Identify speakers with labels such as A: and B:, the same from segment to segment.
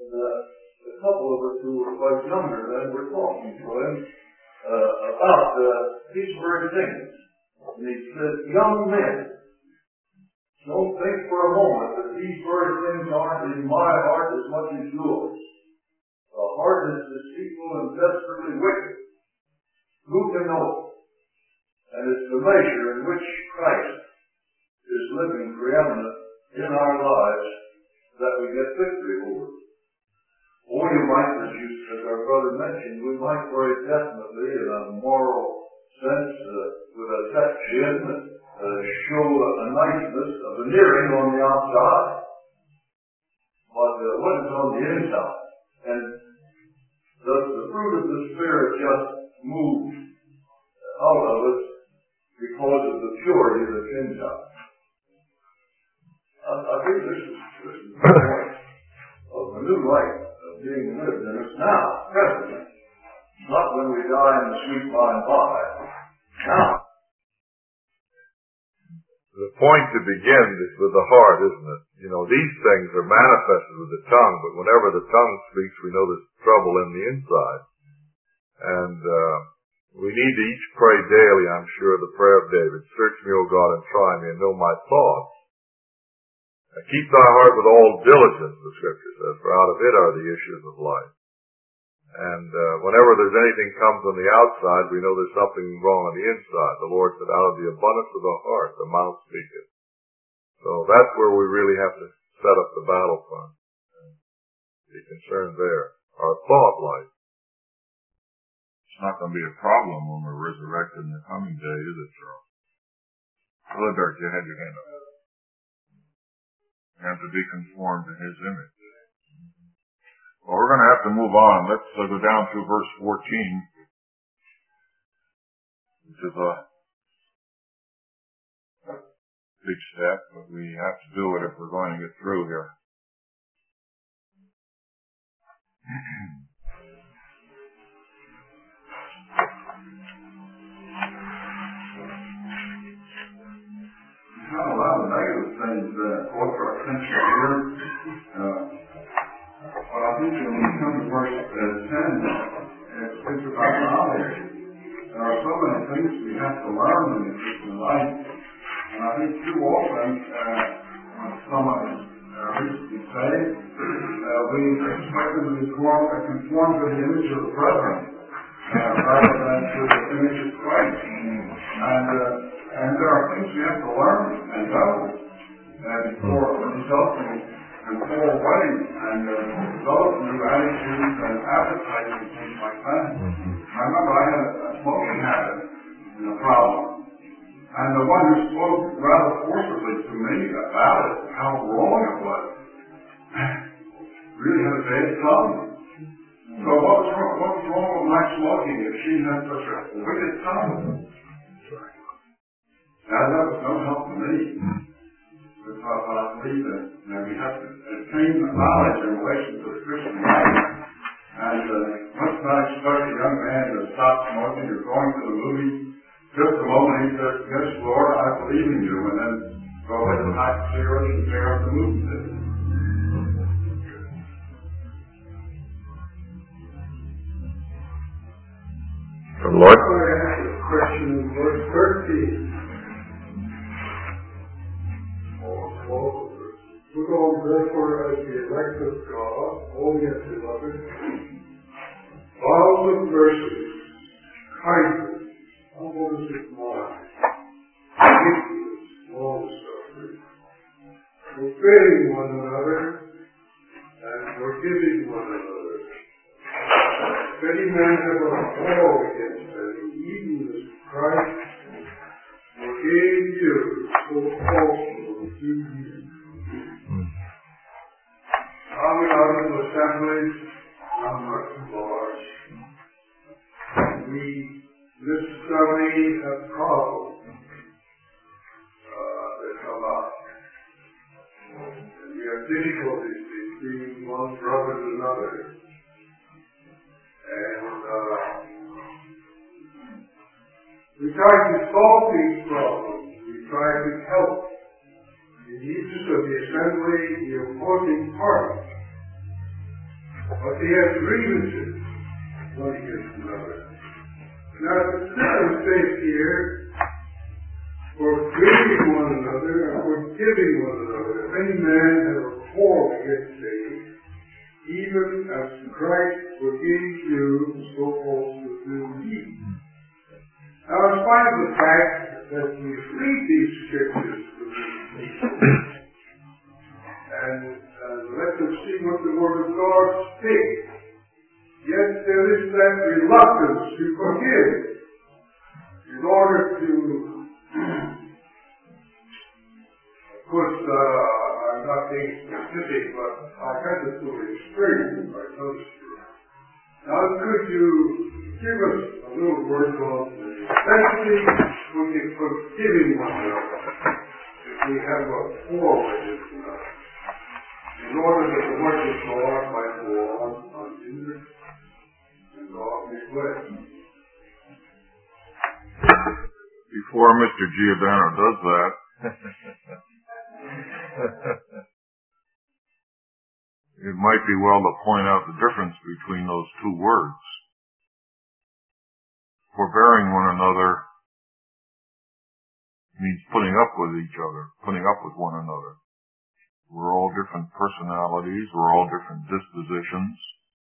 A: And a couple of us who were quite younger then were talking to him about these very things. And he said, young men, don't think for a moment that these very things aren't in my heart as much as yours. The heart is deceitful and desperately wicked. Who can know it? And it's the measure in which Christ is living preeminent in our lives that we get victory over. Or you might, as our brother mentioned, we might very definitely, in a moral sense, with a set chin, show a niceness, a veneering on the outside. But what is on the inside? And does the fruit of the Spirit just move out of us because of the purity that's inside? I think this is the point of the new life being lived in us now, presently. Not when we die in the sweet by and by. Now.
B: The point to begin is with the heart, isn't it? You know, these things are manifested with the tongue, but whenever the tongue speaks, we know there's trouble in the inside. And we need to each pray daily, I'm sure, the prayer of David. Search me, O God, and try me, and know my thoughts. And keep thy heart with all diligence, the Scripture says, for out of it are the issues of life. And whenever there's anything comes on the outside, we know there's something wrong on the inside. The Lord said, out of the abundance of the heart, the mouth speaketh. So that's where we really have to set up the battle front and be concerned there. Our thought life.
C: It's not going to be a problem when we're resurrected in the coming day, is it, Charles? Hildeberg, you had your hand up. You have to be conformed to His image. Well, we're going to have to move on. Let's go down to verse 14, which is a big step, but we have to do it if we're going to get through here.
A: We've had a lot of negative things caught for our attention here. But I think when we come to verse 10, it speaks about knowledge. There are so many things we have to learn in the Christian life. And I think too often, when someone is recently saved, we expect them to be conformed to the image of the brethren, rather than to the image of Christ. And there are things we have to learn and know before resulting and full wedding and develop new attitudes and appetites and things like that. I remember I had a smoking habit and a problem. And the one who spoke rather forcibly to me about it, how wrong it was, really had a bad tongue. So what was wrong with my smoking if she had such a wicked tongue? Now that was no help to me. But I believe that we have to attain the knowledge in relation to the Christian life. And let's not expect a young man to stop smoking or going to the movies. Just a moment he says, yes, Lord, I believe in you, and then go ahead and pack a cigarette and tear up the movie theater.
B: Lord?
D: I have a question in verse 13. Put on therefore as the elect of God, holy and beloved, vows of mercy, kindness, humbleness of mind, meekness, long-suffering, obeying one another, and forgiving one another. If any man have a quarrel against any, even as Christ forgave you, so also do you. Coming out of assemblies, not large. We necessarily have problems that come up. And we have difficulties between one brother and another. And we try to solve these problems. We try to help the leaders of the assembly, the opposing party. But they have grievances one against another. Now the scripture says here, forgiving one another and forgiving one another. If any man have a quarrel against thee, even as Christ forgave you, so also do ye. Now, in spite of the fact that we read these scriptures to these people, and let them see what the Word of God speaks, yet there is that reluctance to forgive in order to put, I'm not being specific, but I had this little experience I noticed here. Now, could you give us a little word on, especially when you're forgiving one another, if we have a quarrel against another, in order that the work of God might go on unhindered and God be blessed.
C: Before Mr. Giordano does that, it might be well to point out the difference between those two words. Forbearing one another means putting up with each other, putting up with one another. We're all different personalities, we're all different dispositions.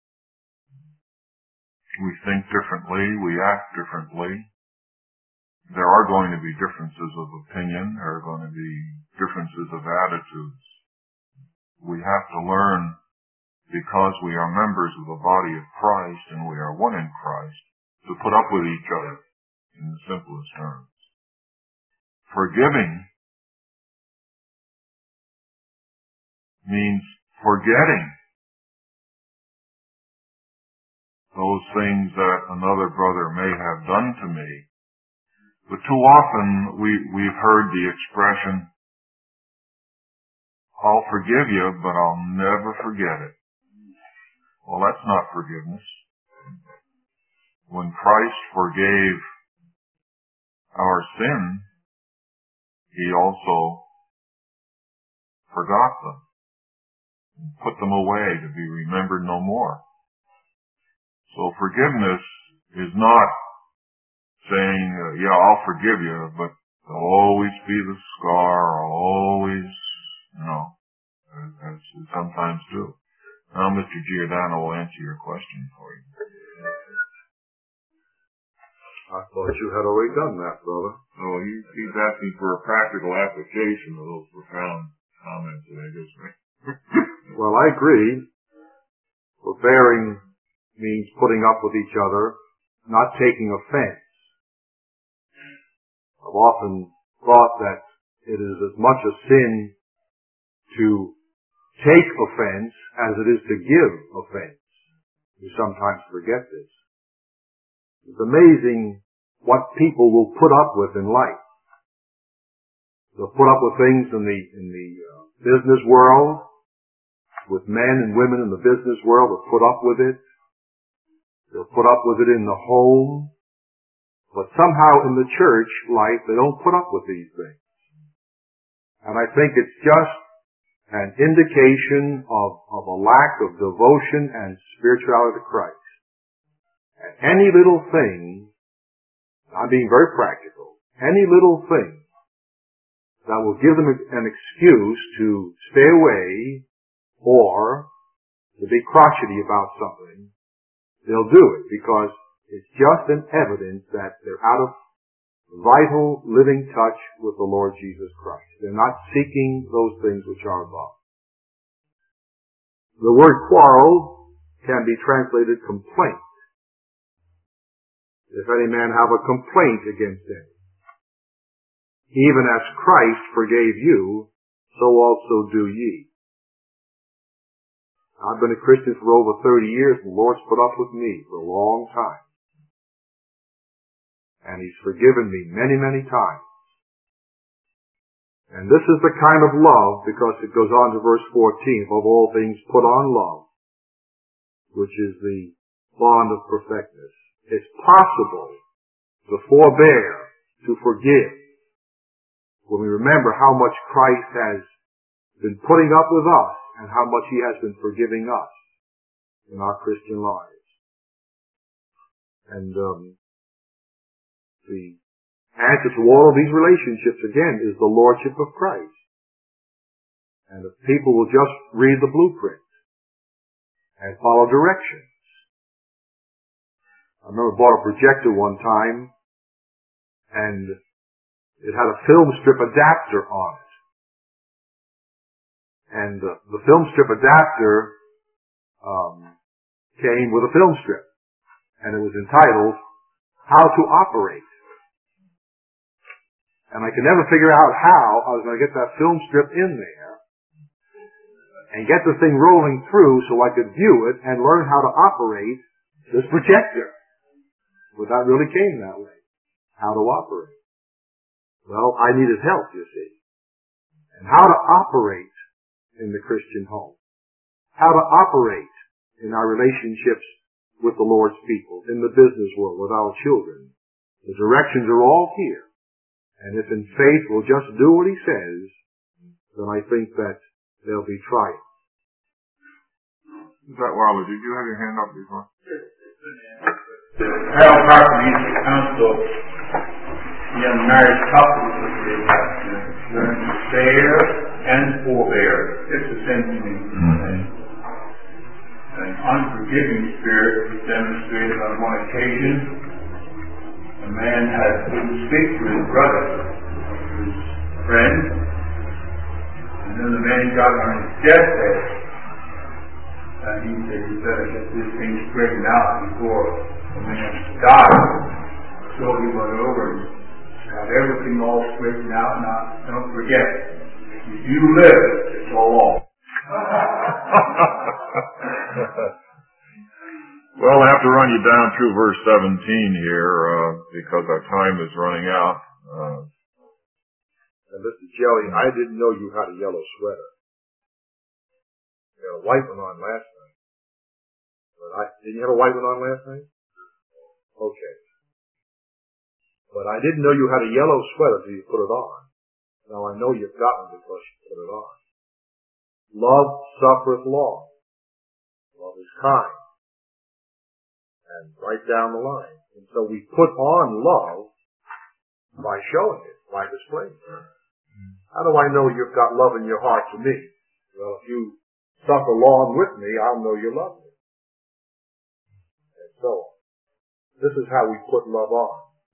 C: We think differently, we act differently. There are going to be differences of opinion, there are going to be differences of attitudes. We have to learn, because we are members of the body of Christ and we are one in Christ, to put up with each other in the simplest terms. Forgiving means forgetting those things that another brother may have done to me. But too often we've heard the expression, I'll forgive you, but I'll never forget it. Well, that's not forgiveness. When Christ forgave our sin, He also forgot them and put them away to be remembered no more. So forgiveness is not saying, yeah, I'll forgive you, but there'll always be the scar, I'll always, as we sometimes do. Now Mr. Giordano will answer your question for you.
B: I thought you had already done that, brother.
C: Oh, he's asking for a practical application of those profound comments that I just made.
B: Well, I agree. Forbearing means putting up with each other, not taking offense. I've often thought that it is as much a sin to take offense as it is to give offense. We sometimes forget this. It's amazing what people will put up with in life. They'll put up with things in the business world, with men and women in the business world. They'll put up with it. They'll put up with it in the home. But somehow in the church life, they don't put up with these things. And I think it's just an indication of a lack of devotion and spirituality to Christ. And any little thing, I'm being very practical, any little thing that will give them an excuse to stay away or to be crotchety about something, they'll do it because it's just an evidence that they're out of vital, living touch with the Lord Jesus Christ. They're not seeking those things which are above. The word quarrel can be translated complaint. If any man have a complaint against any, even as Christ forgave you, so also do ye. I've been a Christian for over 30 years, and the Lord's put up with me for a long time. And He's forgiven me many, many times. And this is the kind of love, because it goes on to verse 14, of all things put on love, which is the bond of perfectness. It's possible to forbear, to forgive, when we remember how much Christ has been putting up with us and how much He has been forgiving us.
E: in our Christian lives. And the answer to all of these relationships, again, is the Lordship of Christ. And if people will just read the blueprint and follow directions. I remember I bought a projector one time, and it had a film strip adapter on it. And the film strip adapter came with a film strip. And it was entitled, How to Operate. And I could never figure out how I was going to get that film strip in there and get the thing rolling through so I could view it and learn how to operate this projector. But that really came that way. How to operate. Well, I needed help, you see. And how to operate in the Christian home. How to operate in our relationships with the Lord's people, in the business world, with our children. The directions are all here. And if in faith we'll just do what He says, then I think that there'll be triumph.
C: Is that Wilder? Did you have your hand up before?
F: Harold Parker used to counsel young married couples that they have to learn to spare and forbear. It's the same thing. An unforgiving spirit was demonstrated on one occasion. A man wouldn't speak to his brother, his friend, and then the man got on his deathbed, and he said, "You better get this thing straightened out before the man dies." So he went over and got everything all straightened out. Now, don't forget, if you live, it's all off.
C: Well, I have to run you down through verse 17 here, because our time is running out.
E: And Mr. Jelly, I didn't know you had a yellow sweater. You had a white one on last night. But didn't you have a white one on last night? Okay. But I didn't know you had a yellow sweater till you put it on. Now I know you've got one because you put it on. Love suffereth long. Love is kind. And right down the line. And so we put on love by showing it, by displaying it. How do I know you've got love in your heart for me? Well, if you suffer long with me, I'll know you love me. And so on. This is how we put love on.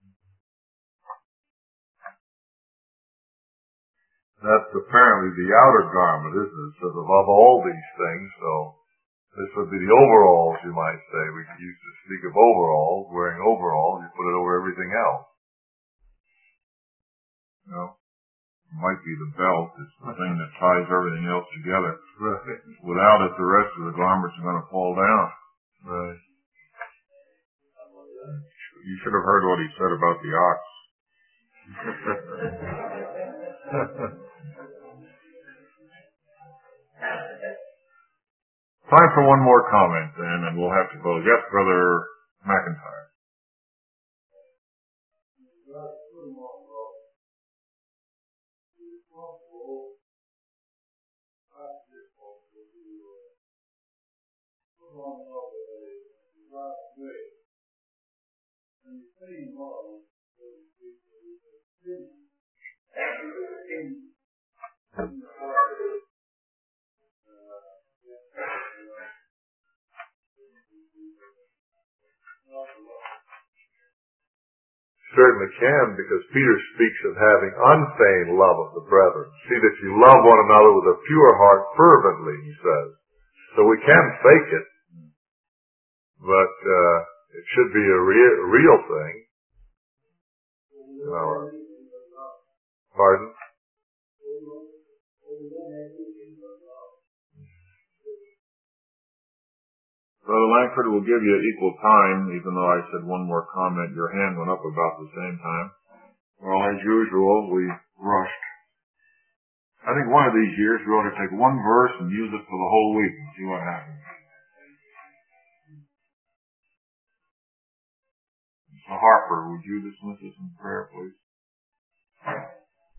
B: That's apparently the outer garment, isn't it? It says above all these things, so this would be the overalls, you might say. We used to speak of overalls, wearing overalls, you put it over everything else.
C: You know, it might be the belt. It's the thing that ties everything else together.
B: Right.
C: Without it, the rest of the garments are going to fall down.
B: Right.
C: You should have heard what he said about the ox. Time for one more comment then, and we'll have to close. Yes, Brother McIntyre.
B: Certainly can, because Peter speaks of having unfeigned love of the brethren. See that you love one another with a pure heart fervently, he says. So we can fake it, but it should be a real thing. Pardon?
C: Brother Langford, will give you equal time, even though I said one more comment. Your hand went up about the same time. Well, as usual, we rushed. I think one of these years we ought to take one verse and use it for the whole week and see what happens. Mr. Harper, would you dismiss us in prayer, please?